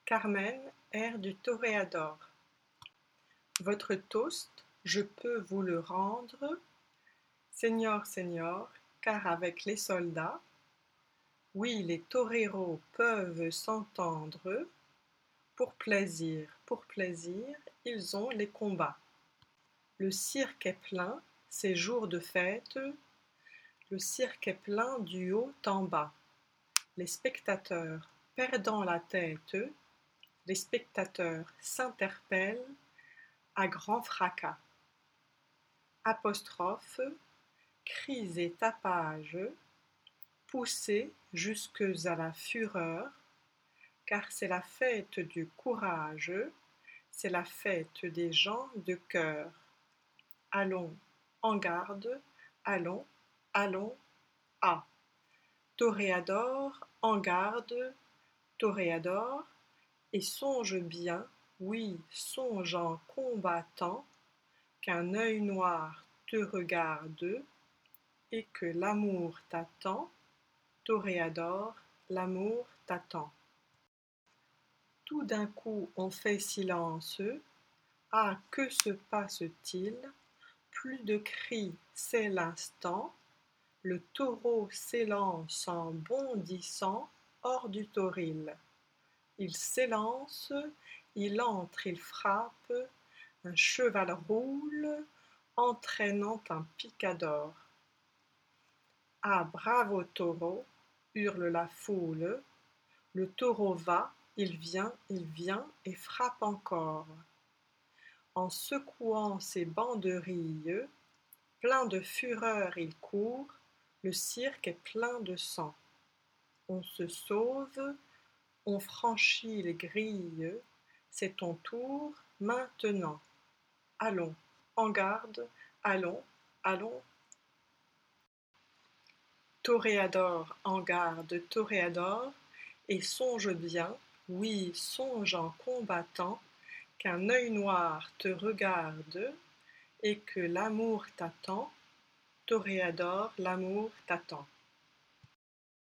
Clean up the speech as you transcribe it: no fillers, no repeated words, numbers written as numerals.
Carmen, air du Toréador. Votre toast, je peux vous le rendre, Seigneur, Seigneur, car avec les soldats, oui, les toreros peuvent s'entendre, pour plaisir, ils ont les combats. Le cirque est plein, c'est jour de fête, le cirque est plein du haut en bas. Les spectateurs perdant la tête, les spectateurs s'interpellent à grand fracas. Apostrophes, cris et tapages, poussés jusque à la fureur, car c'est la fête du courage, c'est la fête des gens de cœur. Allons, en garde, allons, allons, à. Toréador, en garde, toréador, et songe bien, oui, songe en combattant, qu'un œil noir te regarde, et que l'amour t'attend, toréador, l'amour t'attend. Tout d'un coup on fait silence, ah, que se passe-t-il? Plus de cris, c'est l'instant, le taureau s'élance en bondissant hors du toril. Il s'élance, il entre, il frappe, un cheval roule, entraînant un picador. Ah, bravo taureau, hurle la foule, le taureau va, il vient et frappe encore. En secouant ses banderilles, plein de fureur il court, le cirque est plein de sang. On se sauve, on franchit les grilles, c'est ton tour maintenant. Allons, en garde, allons, allons. Toréador, en garde, toréador, et songe bien, oui, songe en combattant, qu'un œil noir te regarde, et que l'amour t'attend, toréador, l'amour t'attend.